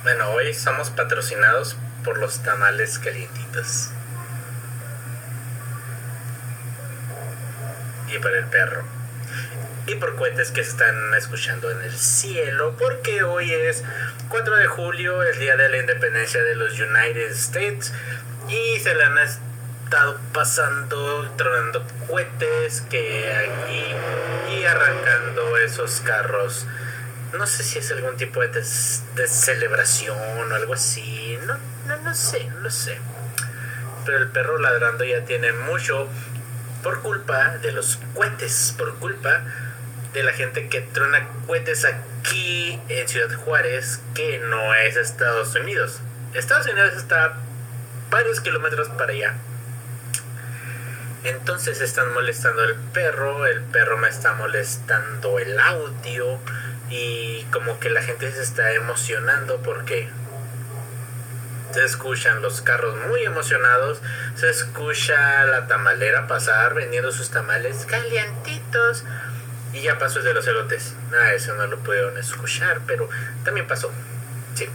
Bueno, hoy somos patrocinados por los tamales calientitos. Y por el perro. Y por cohetes que se están escuchando en el cielo, porque hoy es 4 de julio, el día de la independencia de los United States, y se le han estado pasando, tronando cohetes que aquí y arrancando esos carros. No sé si es algún tipo de celebración o algo así, no sé. Pero el perro ladrando ya tiene mucho por culpa de los cohetes, por culpa de la gente que trona cohetes aquí en Ciudad Juárez, que no es Estados Unidos. Estados Unidos está varios kilómetros para allá. Entonces están molestando el perro me está molestando el audio, y como que la gente se está emocionando porque se escuchan los carros muy emocionados, se escucha la tamalera pasar vendiendo sus tamales calientitos, y ya pasó el de los elotes. Eso no lo pudieron escuchar, pero también pasó. Sí.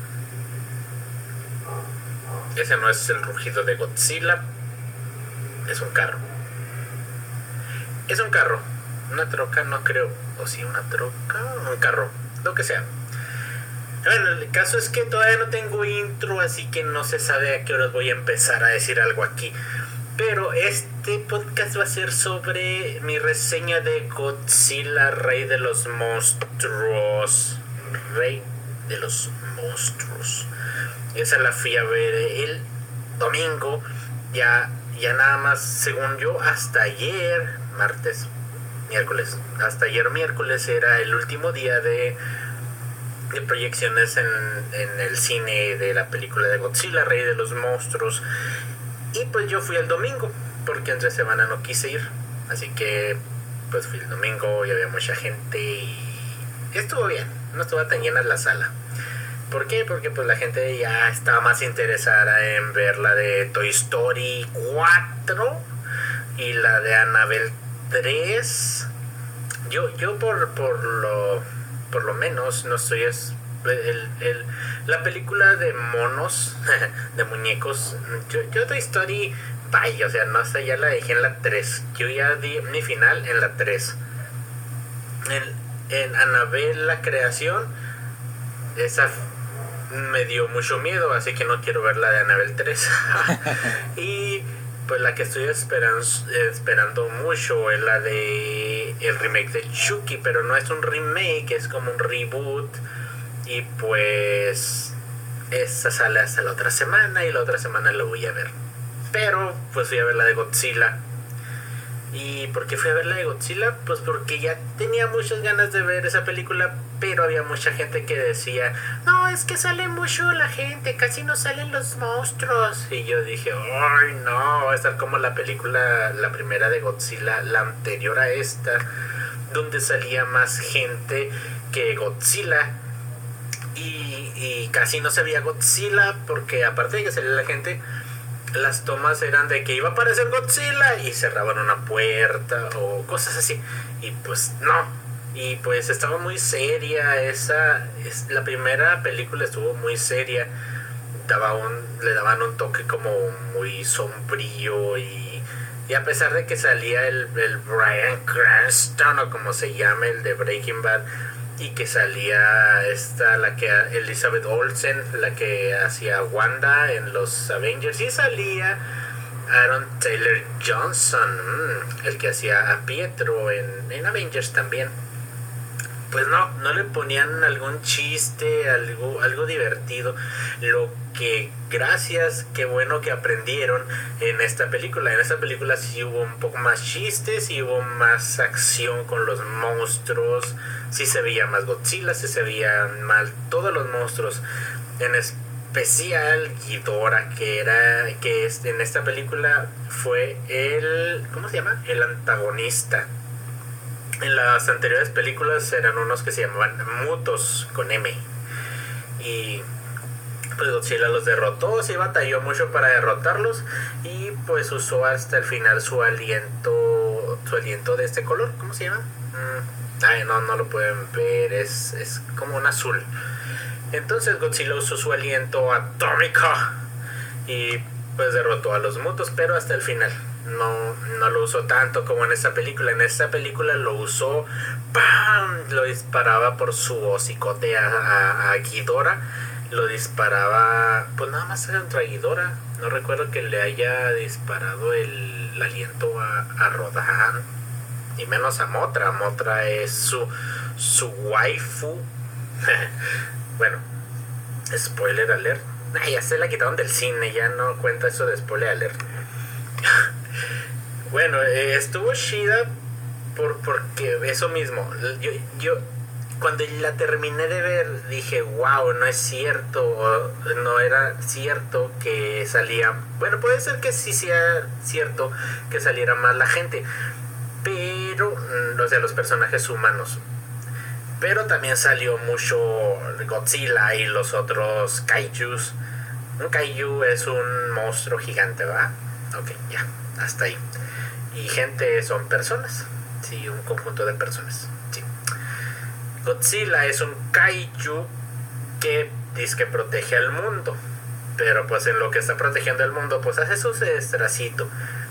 Ese no es el rugido de Godzilla, es un carro. Es un carro. Una troca, no creo. O sí, una troca, un carro, lo que sea. Bueno, el caso es que todavía no tengo intro, así que no se sabe a qué horas voy a empezar a decir algo aquí. Pero este podcast va a ser sobre mi reseña de Godzilla, Rey de los Monstruos. Rey de los Monstruos. Esa la fui a ver el domingo. Ya nada más, según yo, hasta ayer, miércoles. Hasta ayer miércoles era el último día de proyecciones en el cine de la película de Godzilla, Rey de los Monstruos. Y pues yo fui el domingo, porque entre semana no quise ir. Así que pues fui el domingo y había mucha gente y estuvo bien. No estuvo tan llena la sala. ¿Por qué? Porque pues la gente ya estaba más interesada en ver la de Toy Story 4 y la de Annabelle 3. Yo por lo menos no soy la película de monos, de muñecos. Yo Toy Story, vaya, o sea, no sé, ya la dejé en la 3. Yo ya di mi final en la 3. En Annabelle la creación, esa me dio mucho miedo, así que no quiero ver la de Annabelle 3. Y pues la que estoy esperando mucho es la de el remake de Chucky, pero no es un remake, es como un reboot. Y pues esa sale hasta la otra semana, y la otra semana la voy a ver. Pero pues fui a ver la de Godzilla. ¿Y por qué fui a ver la de Godzilla? Pues porque ya tenía muchas ganas de ver esa película, pero había mucha gente que decía, no, es que sale mucho la gente, casi no salen los monstruos. Y yo dije, ay no, va a estar como la película, la primera de Godzilla, la anterior a esta, donde salía más gente que Godzilla. Y casi no se veía Godzilla, porque aparte de que salía la gente, las tomas eran de que iba a aparecer Godzilla y cerraban una puerta o cosas así, y pues no. Y pues estaba muy seria la primera película estuvo muy seria, le daban un toque como muy sombrío, y a pesar de que salía el Bryan Cranston, o como se llama, el de Breaking Bad, y que salía la que Elizabeth Olsen, la que hacía Wanda en los Avengers, y salía Aaron Taylor Johnson, el que hacía a Pietro en Avengers también. Pues no le ponían algún chiste, algo divertido. Lo que, gracias, qué bueno que aprendieron en esta película. En esta película sí hubo un poco más chistes, sí hubo más acción con los monstruos, sí se veía más Godzilla, sí se veían mal todos los monstruos. En especial Ghidorah, que en esta película fue ¿cómo se llama? El antagonista. En las anteriores películas eran unos que se llamaban Mutos, con M. Y pues Godzilla los derrotó, sí batalló mucho para derrotarlos, y pues usó hasta el final su aliento de este color, ¿cómo se llama? No lo pueden ver, es como un azul. Entonces Godzilla usó su aliento atómico y pues derrotó a los mutos, pero hasta el final. No lo usó tanto como en esta película. En esta película lo usó, ¡pam! Lo disparaba por su hocicote a Ghidorah. Lo disparaba, pues nada más contra Ghidorah. No recuerdo que le haya disparado el aliento a Rodan. Y menos a Mothra. Mothra es su waifu. Bueno, spoiler alert. Ya se la quitaron del cine, ya no cuenta eso de spoiler alert. Bueno, estuvo chida porque eso mismo. Yo cuando la terminé de ver dije, wow, no es cierto, no era cierto que salía. Bueno, puede ser que sí sea cierto que saliera más la gente, pero, o sea, los personajes humanos. Pero también salió mucho Godzilla y los otros kaijus. Un kaiju es un monstruo gigante, ¿verdad? Ok, ya, hasta ahí. Y gente son personas. Sí, un conjunto de personas. Sí. Godzilla es un kaiju que dice que protege al mundo. Pero pues en lo que está protegiendo al mundo, pues hace su destrocito.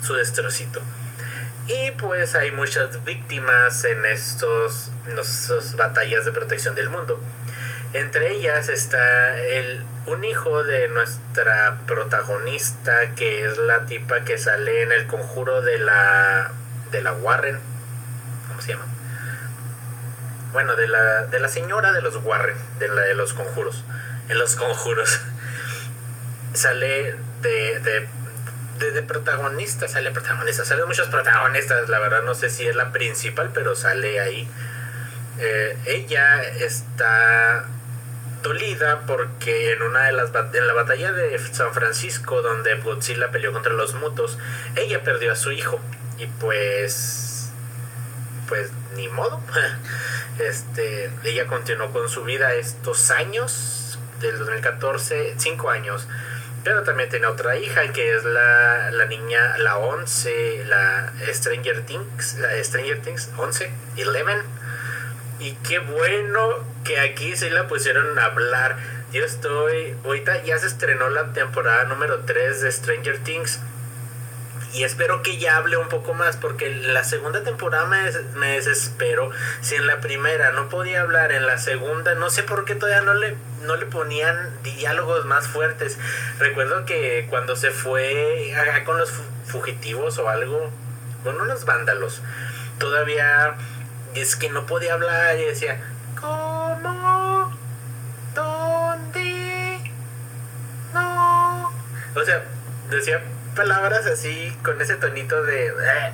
Y pues hay muchas víctimas en estas batallas de protección del mundo. Entre ellas está un hijo de nuestra protagonista, que es la tipa que sale en el conjuro de la Warren. ¿Cómo se llama? Bueno, de la señora de los Warren, de los conjuros. En los conjuros. Sale de protagonista, salen muchos protagonistas, la verdad no sé si es la principal, pero sale ahí. Ella está dolida porque en la batalla de San Francisco, donde Godzilla peleó contra los mutos, ella perdió a su hijo y pues ni modo. Ella continuó con su vida estos años del 2014, 5 años. Pero también tiene otra hija que es la niña, la 11, la Stranger Things 11. Y qué bueno que aquí sí la pusieron a hablar. Ahorita ya se estrenó la temporada número 3 de Stranger Things. Y espero que ya hable un poco más, porque la segunda temporada me desespero. Si en la primera no podía hablar, en la segunda no sé por qué todavía no le ponían diálogos más fuertes. Recuerdo que cuando se fue con los fugitivos o algo, con unos vándalos, todavía es que no podía hablar y decía, ¿cómo? ¿Dónde? No. O sea, decía palabras así con ese tonito de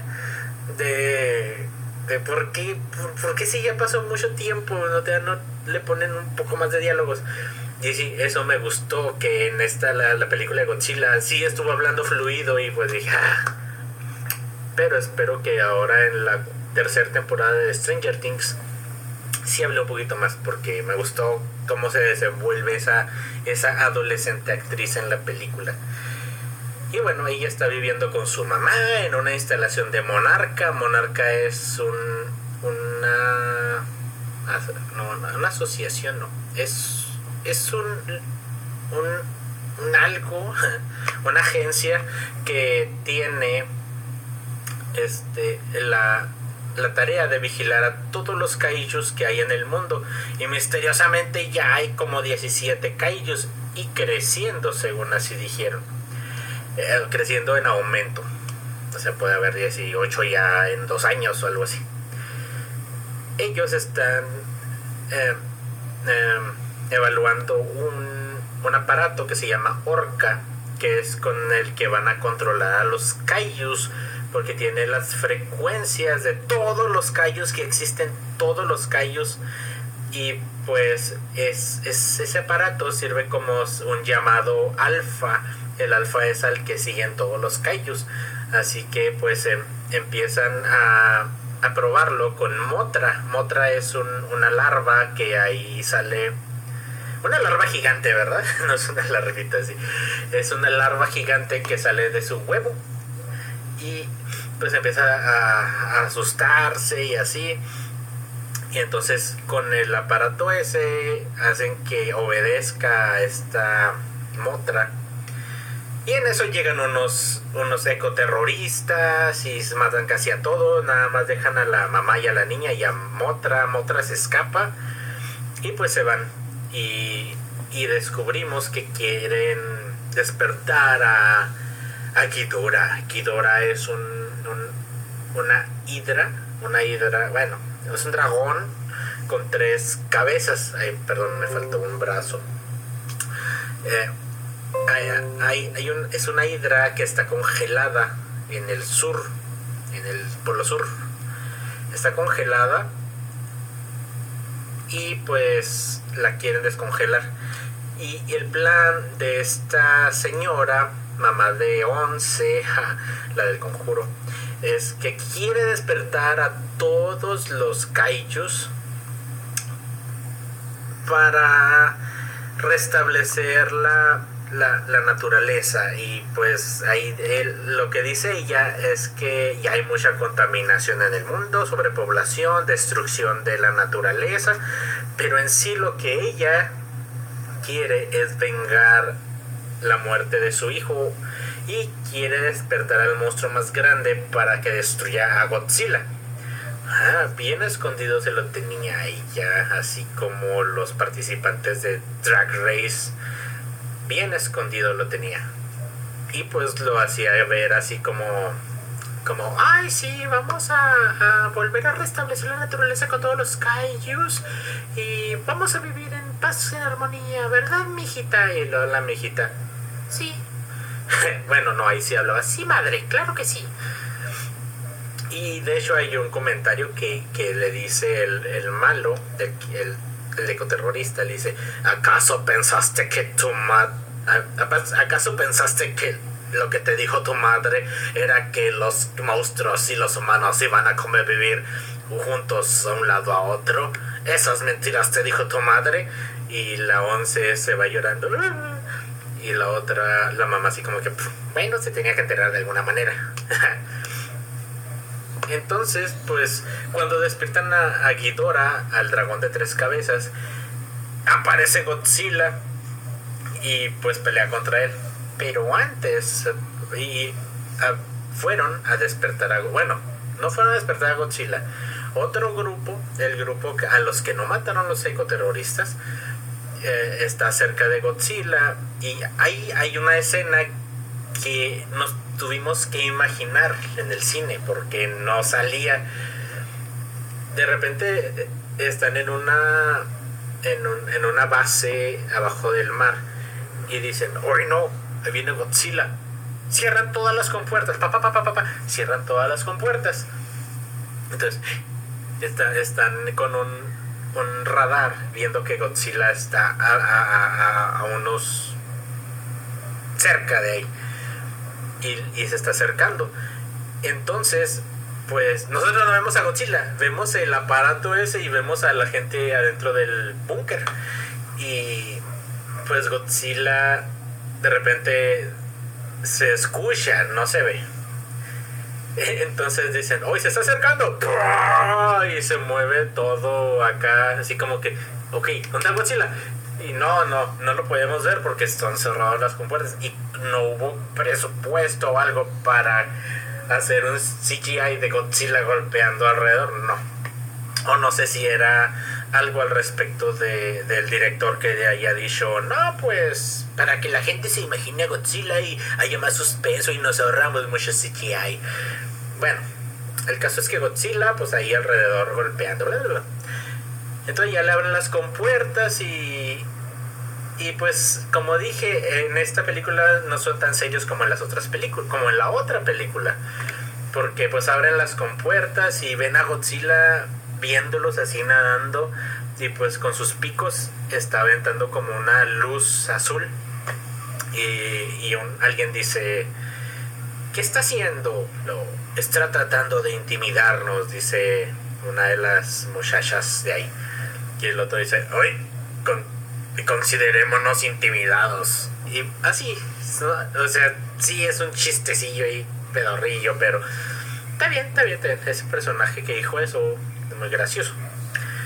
¿por qué si ya pasó mucho tiempo no le ponen un poco más de diálogos? Y sí, eso me gustó, que en la película de Godzilla sí estuvo hablando fluido y pues dije, pero espero que ahora en la tercera temporada de Stranger Things sí hable un poquito más, porque me gustó cómo se desenvuelve esa adolescente actriz en la película. Y bueno, ella está viviendo con su mamá en una instalación de Monarca. Monarca es una asociación, no. Es algo, una agencia que tiene la tarea de vigilar a todos los kaijus que hay en el mundo. Y misteriosamente ya hay como 17 kaijus y creciendo, según así dijeron. Creciendo en aumento. O sea, puede haber 18 ya en 2 años o algo así. Ellos están evaluando un aparato que se llama Orca, que es con el que van a controlar a los kaijus, porque tiene las frecuencias de todos los kaijus que existen, todos los kaijus. Y pues ese aparato sirve como un llamado alfa. El alfa es al que siguen todos los kaijus. Así que pues empiezan a probarlo con Mothra. Mothra es una larva que ahí sale. Una larva gigante, ¿verdad? No es una larvita así. Es una larva gigante que sale de su huevo. Y pues empieza a asustarse y así. Y entonces con el aparato ese hacen que obedezca a esta Mothra. Y en eso llegan unos ecoterroristas y matan casi a todos. Nada más dejan a la mamá y a la niña y a Mothra. Mothra se escapa y pues se van. Y descubrimos que quieren despertar a Ghidorah. Ghidorah es una hidra, bueno, es un dragón con 3 cabezas. Ay, perdón, me faltó un brazo. Es una hidra que está congelada en el sur, en el polo sur. Está congelada y pues la quieren descongelar. Y el plan de esta señora, mamá de 11, la del conjuro, es que quiere despertar a todos los kaijus para restablecer la naturaleza. Y pues ahí lo que dice ella es que ya hay mucha contaminación en el mundo, sobrepoblación, destrucción de la naturaleza, pero en sí lo que ella quiere es vengar la muerte de su hijo y quiere despertar al monstruo más grande para que destruya a Godzilla. Bien escondido se lo tenía ella, así como los participantes de Drag Race. Bien escondido lo tenía. Y pues lo hacía ver así como ay, sí, vamos a volver a restablecer la naturaleza con todos los kaijus y vamos a vivir en paz, en armonía, ¿verdad, mijita? Y luego la mijita, sí. Bueno, no, ahí sí hablaba, sí, madre, claro que sí. Y de hecho hay un comentario que le dice el malo, el ecoterrorista, le dice, ¿acaso pensaste que lo que te dijo tu madre era que los monstruos y los humanos iban a convivir juntos a un lado a otro? Esas mentiras te dijo tu madre. Y la 11 se va llorando. Y la otra, la mamá así como que, bueno, se tenía que enterar de alguna manera. Entonces, pues, cuando despiertan a Ghidorah, al dragón de 3 cabezas, aparece Godzilla y pues pelea contra él. Pero antes fueron a despertar no fueron a despertar a Godzilla. Otro grupo, el grupo a los que no mataron los ecoterroristas, está cerca de Godzilla. Y hay una escena que nos tuvimos que imaginar en el cine porque no salía. De repente están en una base abajo del mar y dicen, ¡ay no! Ahí viene Godzilla. Cierran todas las compuertas. Cierran todas las compuertas. Entonces están con un radar viendo que Godzilla está a unos cerca de ahí y se está acercando. Entonces pues nosotros no vemos a Godzilla, vemos el aparato ese y vemos a la gente adentro del búnker. Y pues Godzilla de repente se escucha, no se ve. Entonces dicen, ¡oh, se está acercando! Y se mueve todo acá, así como que, ok, ¿dónde está Godzilla? Y no lo podemos ver porque están cerradas las compuertas y no hubo presupuesto o algo para hacer un CGI de Godzilla golpeando alrededor, no. O no sé si era algo al respecto del director que haya dicho, no, pues para que la gente se imagine a Godzilla y haya más suspenso y nos ahorramos mucho CGI. Bueno, el caso es que Godzilla, pues ahí alrededor golpeando, bla, bla, bla. Entonces ya le abren las compuertas y pues como dije, en esta película no son tan serios como en las otras películas, como en la otra película, porque pues abren las compuertas y ven a Godzilla viéndolos así nadando y pues con sus picos está aventando como una luz azul y alguien dice, ¿qué está haciendo? Está tratando de intimidarnos, dice una de las muchachas de ahí. Y el otro dice, hoy considerémonos intimidados. Y así, o sea, sí es un chistecillo y pedorrillo, pero está bien. Ese personaje que dijo eso es muy gracioso.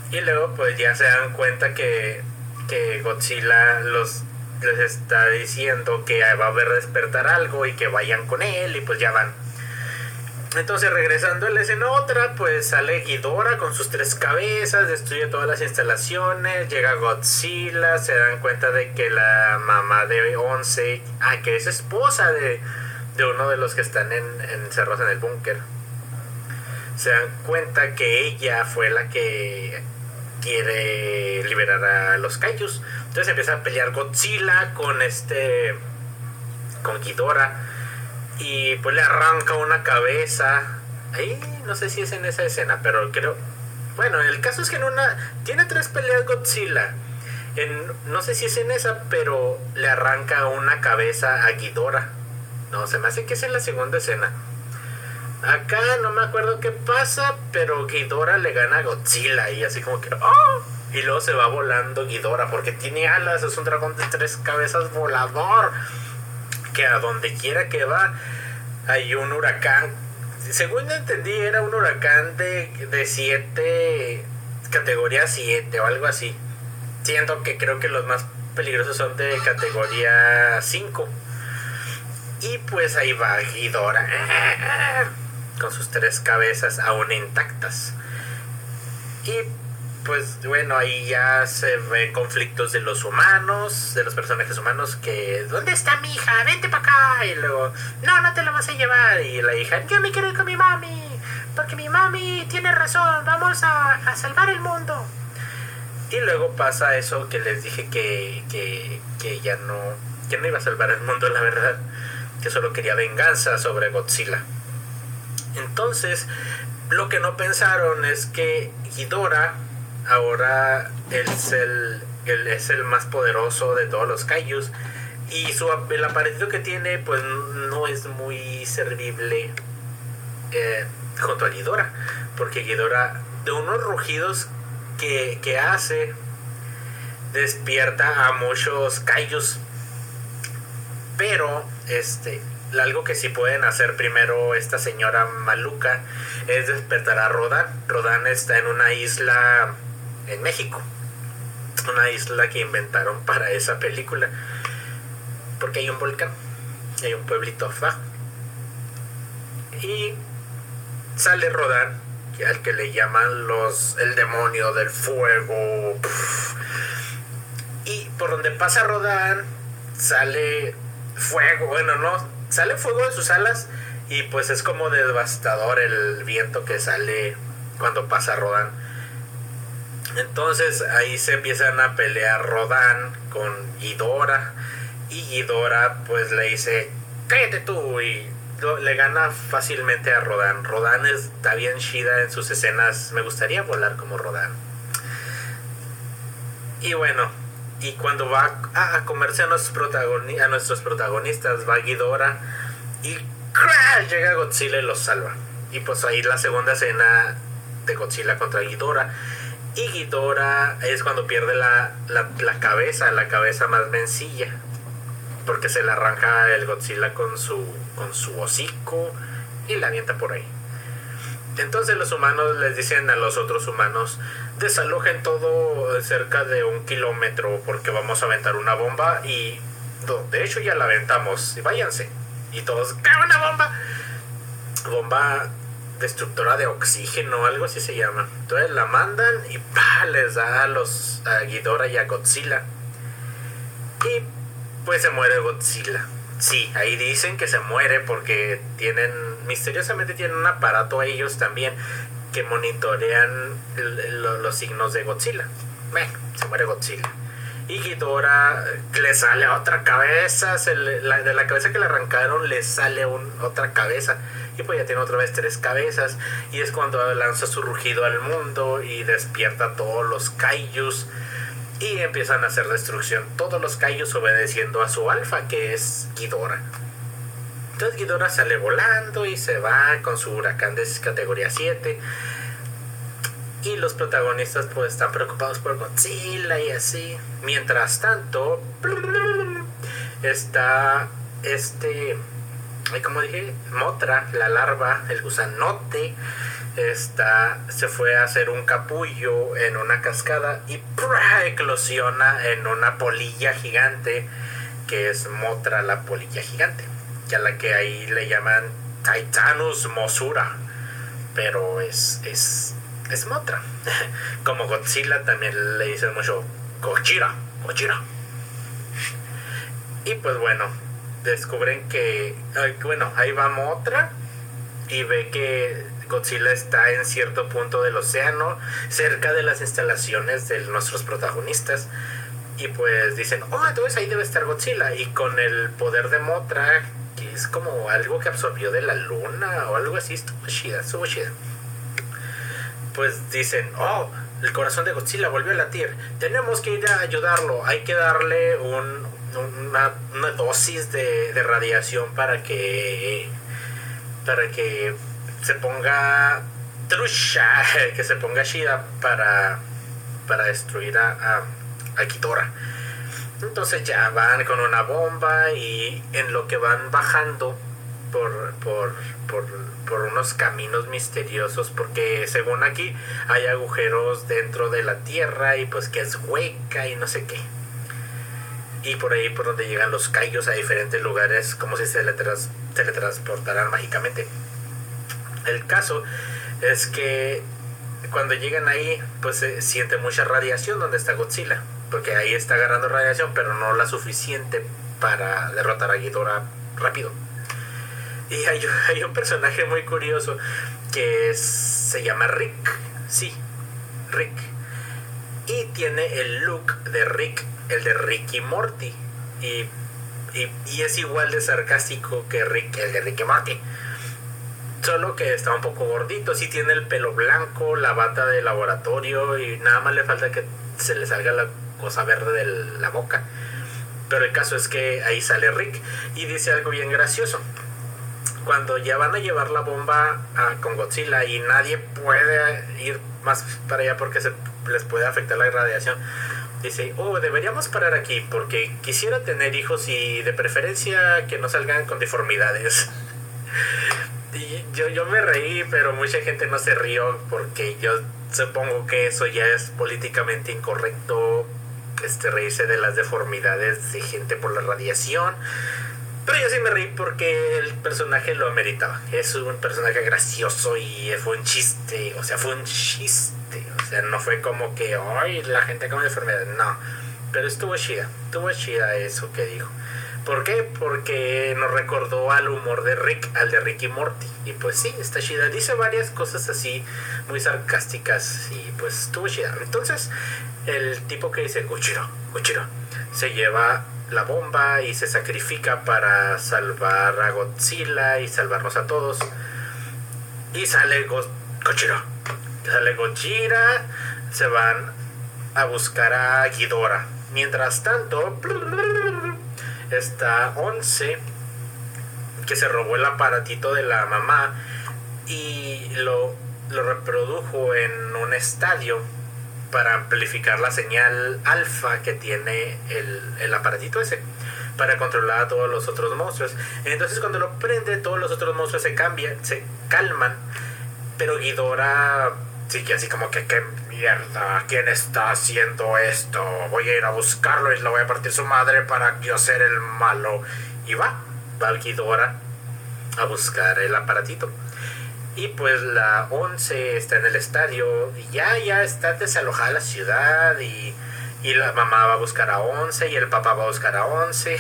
Y luego pues ya se dan cuenta que Godzilla les está diciendo que va a ver despertar algo y que vayan con él, y pues ya van. Entonces, regresando a la escena otra, pues sale Ghidorah con sus 3 cabezas, destruye todas las instalaciones, llega Godzilla, se dan cuenta de que la mamá de Once, que es esposa de uno de los que están encerrados en el búnker, se dan cuenta que ella fue la que quiere liberar a los kaijus. Entonces empieza a pelear Godzilla con Ghidorah, y pues le arranca una cabeza. Ahí no sé si es en esa escena, pero creo, bueno, el caso es que tiene 3 peleas Godzilla. No sé si es en esa, pero le arranca una cabeza a Ghidorah. No, se me hace que es en la segunda escena. Acá no me acuerdo qué pasa, pero Ghidorah le gana a Godzilla y así como que ¡oh! Y luego se va volando Ghidorah porque tiene alas, es un dragón de 3 cabezas volador, que a donde quiera que va hay un huracán. Según entendí, era un huracán de 7, categoría 7 o algo así. Siento que creo que los más peligrosos son de categoría 5. Y pues ahí va Ghidorah con sus 3 cabezas aún intactas. Y pues bueno, ahí ya se ven conflictos de los humanos, de los personajes humanos, que ¿dónde está mi hija? Vente para acá. Y luego, no te la vas a llevar. Y la hija, yo me quiero ir con mi mami, porque mi mami tiene razón, vamos a salvar el mundo. Y luego pasa eso que les dije que ya no iba a salvar el mundo, la verdad, que solo quería venganza sobre Godzilla. Entonces, lo que no pensaron es que Ghidorah ahora es el más poderoso de todos los kaijus, y el aparatito que tiene pues no es muy servible junto a Ghidorah, porque Ghidorah, de unos rugidos que hace, despierta a muchos kaijus. Pero algo que sí pueden hacer primero esta señora maluca es despertar a Rodan. Rodan está en una isla en México, una isla que inventaron para esa película, porque hay un volcán, hay un pueblito abajo, y sale Rodan, al que le llaman el demonio del fuego, y por donde pasa Rodan sale fuego. Bueno, no, sale fuego de sus alas, y pues es como devastador el viento que sale cuando pasa Rodan. Entonces ahí se empiezan a pelear Rodan con Ghidorah, y Ghidorah pues le dice cállate tú, y le gana fácilmente a Rodan. Rodan está bien chida en sus escenas, me gustaría volar como Rodan. Y bueno, y cuando va a comerse a nuestros protagonistas, va Ghidorah y ¡crash! Llega Godzilla y los salva. Y pues ahí la segunda escena de Godzilla contra Ghidorah. Y Ghidorah es cuando pierde la cabeza más mencilla, porque se le arranca el Godzilla con su hocico y la avienta por ahí. Entonces los humanos les dicen a los otros humanos: desalojen todo cerca de 1 kilómetro, porque vamos a aventar una bomba, y de hecho ya la aventamos, y váyanse. Y todos, ¿qué? ¿Una bomba destructora de oxígeno, algo así se llama? Entonces la mandan y les da a Ghidorah y a Godzilla, y pues se muere Godzilla. Sí, ahí dicen que se muere porque misteriosamente tienen un aparato ellos también que monitorean los signos de Godzilla. Bueno, se muere Godzilla. Y Ghidorah le sale otra cabeza, de la cabeza que le arrancaron le sale otra cabeza, y pues ya tiene otra vez 3 cabezas, y es cuando lanza su rugido al mundo y despierta a todos los kaijus, y empiezan a hacer destrucción todos los kaijus obedeciendo a su alfa, que es Ghidorah. Entonces Ghidorah sale volando y se va con su huracán de categoría 7, y los protagonistas pues están preocupados por Godzilla y así. Mientras tanto está como dije, Mothra, la larva, el gusanote, se fue a hacer un capullo en una cascada y ¡prua! Eclosiona en una polilla gigante, que es Mothra, la polilla gigante, que a la que ahí le llaman Titanus Mosura, pero es Mothra. Como Godzilla también le dicen mucho Gojira. Y pues bueno, descubren que ahí va Mothra y ve que Godzilla está en cierto punto del océano, cerca de las instalaciones de nuestros protagonistas. Y pues dicen, entonces ahí debe estar Godzilla. Y con el poder de Mothra, que es como algo que absorbió de la luna o algo así, estuvo chida. Pues dicen, el corazón de Godzilla volvió a latir, tenemos que ir a ayudarlo, hay que darle una dosis de radiación para que se ponga trucha, que se ponga chida para destruir a Ghidorah. Entonces ya van con una bomba y en lo que van bajando por unos caminos misteriosos, porque según aquí hay agujeros dentro de la tierra y pues que es hueca y no sé qué. Y por ahí por donde llegan los kaijus a diferentes lugares, como si se teletransportaran mágicamente. El caso es que cuando llegan ahí, pues se siente mucha radiación donde está Godzilla, porque ahí está agarrando radiación, pero no la suficiente para derrotar a Ghidorah rápido. Y hay un personaje muy curioso que se llama Rick. Sí, Rick. Y tiene el look de Rick, el de Rick y Morty. Y es igual de sarcástico que Rick, el de Rick y Morty. Solo que está un poco gordito. Sí tiene el pelo blanco, la bata de laboratorio y nada más le falta que se le salga la cosa verde de la boca. Pero el caso es que ahí sale Rick y dice algo bien gracioso. Cuando ya van a llevar la bomba con Godzilla y nadie puede ir más para allá porque les puede afectar la radiación, dice, deberíamos parar aquí porque quisiera tener hijos y de preferencia que no salgan con deformidades. Y yo me reí, pero mucha gente no se rió porque yo supongo que eso ya es políticamente incorrecto, reírse de las deformidades de gente por la radiación. Pero yo sí me reí porque el personaje lo ameritaba. Es un personaje gracioso y fue un chiste. O sea, no fue como que, la gente con enfermedad. No, pero estuvo chida eso que dijo. ¿Por qué? Porque nos recordó al humor de Rick, al de Rick y Morty. Y pues sí, está chida. Dice varias cosas así, muy sarcásticas. Y pues estuvo chida. Entonces, el tipo que dice, Gojira, se lleva la bomba y se sacrifica para salvar a Godzilla y salvarnos a todos. Y sale Gojira. Se van a buscar a Ghidorah. Mientras tanto, está Once, que se robó el aparatito de la mamá y lo reprodujo en un estadio para amplificar la señal alfa que tiene el aparatito ese, para controlar a todos los otros monstruos. Entonces cuando lo prende, todos los otros monstruos se calman, pero Ghidorah sigue así como que, ¿qué mierda? ¿Quién está haciendo esto? Voy a ir a buscarlo y le voy a partir su madre para yo ser el malo. Y va Ghidorah a buscar el aparatito. Y pues la Once está en el estadio y ya está desalojada la ciudad y la mamá va a buscar a Once y el papá va a buscar a Once.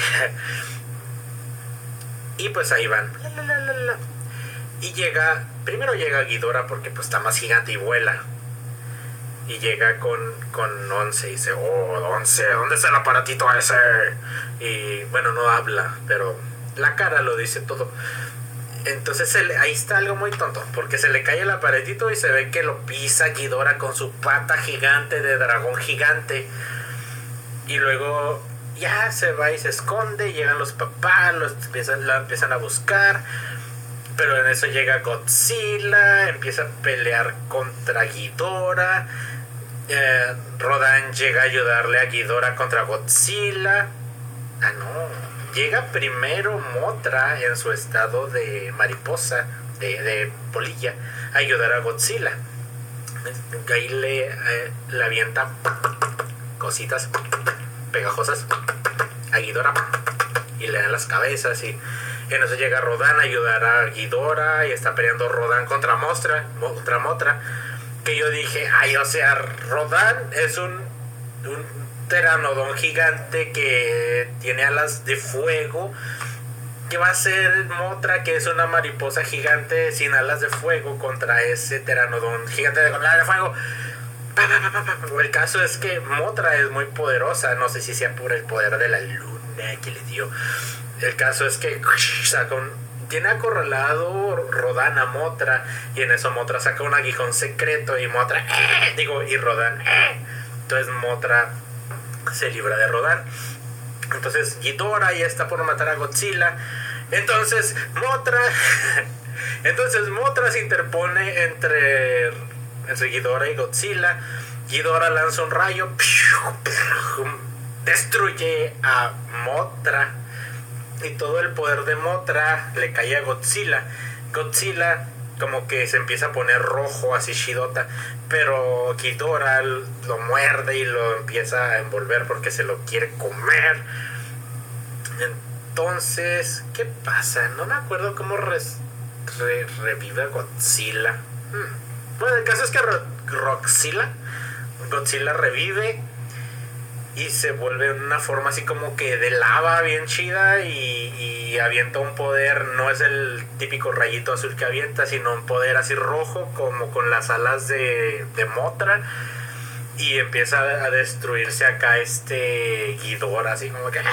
Y pues ahí van. Y primero llega Ghidorah porque pues está más gigante y vuela. Y llega con Once y dice, Once, ¿dónde está el aparatito ese? Y bueno, no habla, pero la cara lo dice todo. Entonces ahí está algo muy tonto, porque se le cae el aparatito y se ve que lo pisa Ghidorah con su pata gigante de dragón gigante. Y luego ya se va y se esconde, llegan los papás, la empiezan a buscar. Pero en eso llega Godzilla, empieza a pelear contra Ghidorah. Rodan llega a ayudarle a Ghidorah contra Godzilla. No, llega primero Mothra en su estado de mariposa de polilla a ayudar a Godzilla. Ahí le avienta cositas pegajosas a Ghidorah y le dan las cabezas, y en eso llega Rodan a ayudar a Ghidorah y está peleando Rodan contra Mothra, que yo dije, ay, o sea, Rodan es un pteranodón gigante que tiene alas de fuego. ¿Qué va a ser Mothra, que es una mariposa gigante sin alas de fuego, contra ese pteranodón gigante con alas de fuego? El caso es que Mothra es muy poderosa, no sé si sea por el poder de la luna que le dio. El caso es que tiene acorralado Rodan a Mothra, y en eso Mothra saca un aguijón secreto y Mothra y Rodan entonces Mothra se libra de Rodan. Entonces Ghidorah ya está por matar a Godzilla. Entonces Mothra se interpone entre Ghidorah y Godzilla. Ghidorah lanza un rayo, destruye a Mothra, y todo el poder de Mothra le cae a Godzilla. Godzilla como que se empieza a poner rojo, así Shidota, pero Ghidorah lo muerde y lo empieza a envolver porque se lo quiere comer. Entonces, ¿qué pasa? No me acuerdo cómo revive a Godzilla. Bueno, el caso es que Godzilla revive y se vuelve una forma así como que de lava bien chida, y avienta un poder. No es el típico rayito azul que avienta, sino un poder así rojo, como con las alas de Mothra, y empieza a destruirse acá Ghidorah, así como que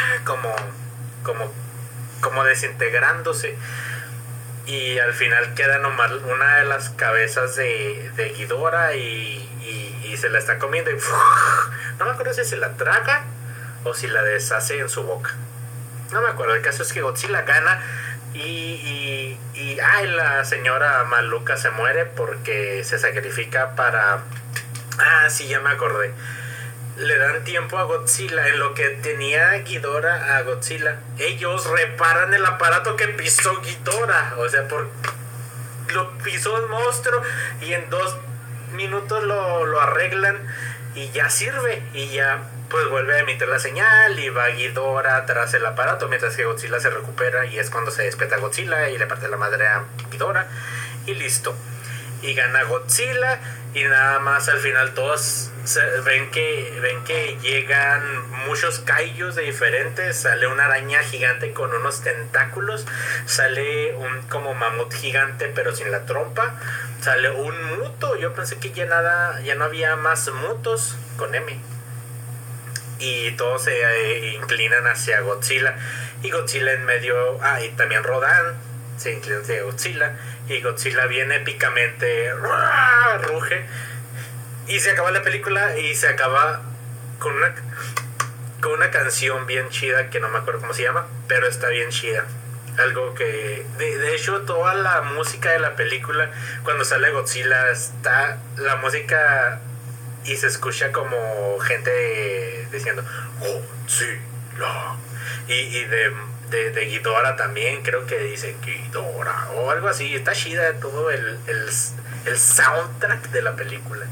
como desintegrándose, y al final queda nomás una de las cabezas de Ghidorah, y se la está comiendo, y no me acuerdo si se la traga o si la deshace en su boca. No me acuerdo. El caso es que Godzilla gana, y la señora maluca se muere porque se sacrifica para... sí, ya me acordé. Le dan tiempo a Godzilla en lo que tenía Ghidorah a Godzilla. Ellos reparan el aparato que pisó Ghidorah. O sea, lo pisó el monstruo, y en 2 minutos lo arreglan y ya sirve, y ya pues vuelve a emitir la señal, y va Ghidorah tras el aparato mientras que Godzilla se recupera, y es cuando se despeta Godzilla y le parte la madre a Ghidorah, y listo, y gana Godzilla. Y nada más al final todos ven que llegan muchos kaijus de diferentes. Sale una araña gigante con unos tentáculos, sale un como mamut gigante pero sin la trompa, sale un muto. Yo pensé que ya no había más mutos con M, y todos se inclinan hacia Godzilla, y Godzilla en medio. Y también Rodan se inclina hacia Godzilla, y Godzilla bien épicamente ruge, y se acaba la película, y se acaba con una canción bien chida que no me acuerdo cómo se llama, pero está bien chida. Algo que de hecho toda la música de la película, cuando sale Godzilla, está la música y se escucha como gente diciendo Godzilla, y de Ghidorah también, creo que dice Ghidorah o algo así. Está chida todo el soundtrack de la película.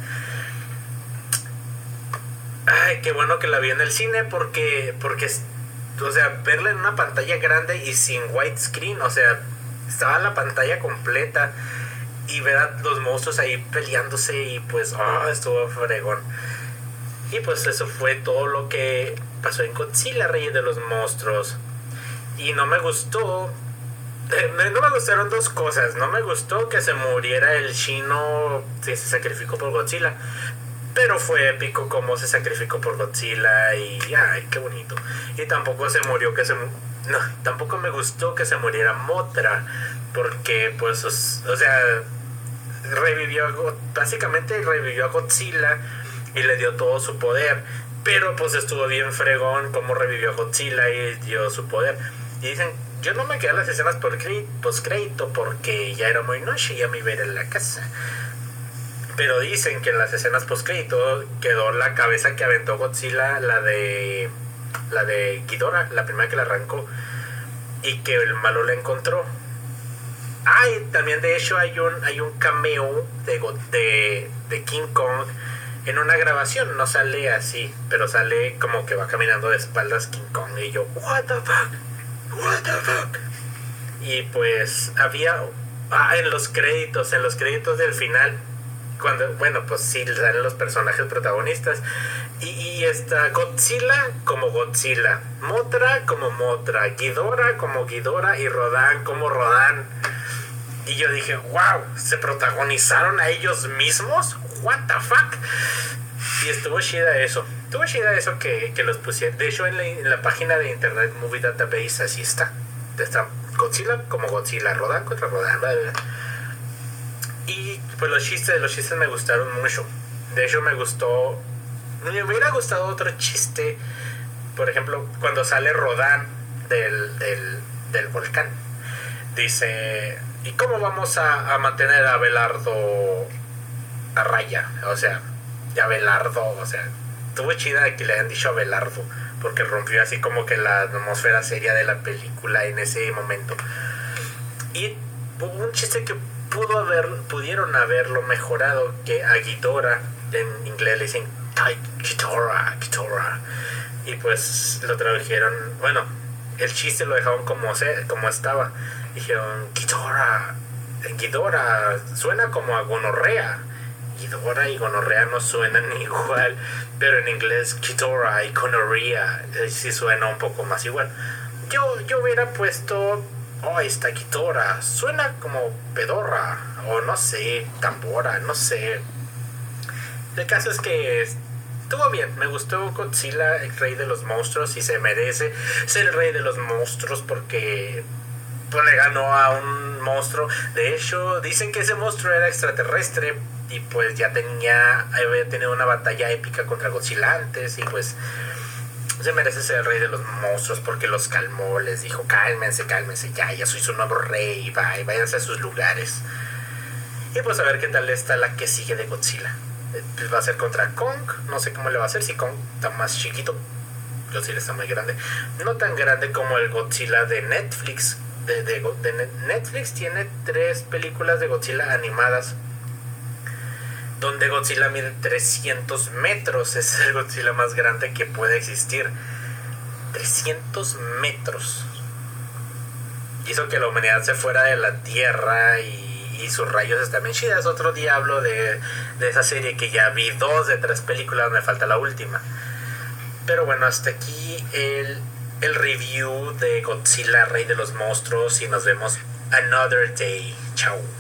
Ay, qué bueno que la vi en el cine, porque o sea, verla en una pantalla grande y sin widescreen, o sea, estaba en la pantalla completa, y ver a los monstruos ahí peleándose, y pues estuvo fregón. Y pues eso fue todo lo que pasó en Godzilla, Rey de los Monstruos. Y no me gustó, no me gustaron 2 cosas. No me gustó que se muriera el chino que se sacrificó por Godzilla, pero fue épico como se sacrificó por Godzilla, y ay, qué bonito. Y tampoco tampoco me gustó que se muriera Mothra, porque pues, o sea, básicamente revivió a Godzilla y le dio todo su poder, pero pues estuvo bien fregón como revivió a Godzilla y dio su poder. Y dicen, yo no me quedé en las escenas postcrédito porque ya era muy noche y ya me iba a ir a la casa. Pero dicen que en las escenas postcrédito quedó la cabeza que aventó Godzilla, la de Ghidorah, la primera que la arrancó, y que el malo la encontró. Y también de hecho hay un cameo de King Kong en una grabación. No sale así, pero sale como que va caminando de espaldas King Kong. Y yo, what the fuck. Y pues había en los créditos del final, cuando, bueno, pues sí salen los personajes protagonistas, y está Godzilla como Godzilla, Mothra como Mothra, Ghidorah como Ghidorah y Rodan como Rodan. Y yo dije, wow, ¿se protagonizaron a ellos mismos? What the fuck. Y estuvo chida eso que los pusieron. De hecho en la página de Internet Movie Database así está Godzilla como Godzilla, Rodan contra Rodan, bla, bla. Y pues los chistes me gustaron mucho. De hecho me hubiera gustado otro chiste. Por ejemplo, cuando sale Rodan del volcán, dice, ¿y cómo vamos a mantener a Abelardo a raya? O sea, estuvo chida que le hayan dicho Abelardo, porque rompió así como que la atmósfera seria de la película en ese momento. Y hubo un chiste que pudieron haberlo mejorado, que a Ghidorah en inglés le dicen Ghidorah, y pues lo tradujeron, bueno, el chiste lo dejaron como estaba. Dijeron Ghidorah suena como a gonorrea. Ghidorah y gonorrea no suenan igual, pero en inglés Ghidorah y gonorrea sí suena un poco más igual. Yo hubiera puesto, esta Ghidorah suena como pedorra, o no sé, tambora, no sé. El caso es que estuvo bien, me gustó Godzilla, el rey de los monstruos, y se merece ser el rey de los monstruos porque pues le ganó a un monstruo. De hecho, dicen que ese monstruo era extraterrestre y pues ya había tenido una batalla épica contra Godzilla antes, y pues se merece ser el rey de los monstruos porque los calmó, les dijo, cálmense, ya soy su nuevo rey, váyanse a sus lugares. Y pues a ver qué tal está la que sigue de Godzilla. Pues va a ser contra Kong, no sé cómo le va a hacer, si Kong está más chiquito, Godzilla está muy grande, no tan grande como el Godzilla de Netflix. Netflix tiene 3 películas de Godzilla animadas, donde Godzilla mide 300 metros, es el Godzilla más grande que puede existir. 300 metros. Hizo que la humanidad se fuera de la Tierra, y sus rayos están bien chidas. Otro día hablo de esa serie, que ya vi 2 de 3 películas, me falta la última. Pero bueno, hasta aquí el review de Godzilla, rey de los monstruos, y nos vemos another day. Chao.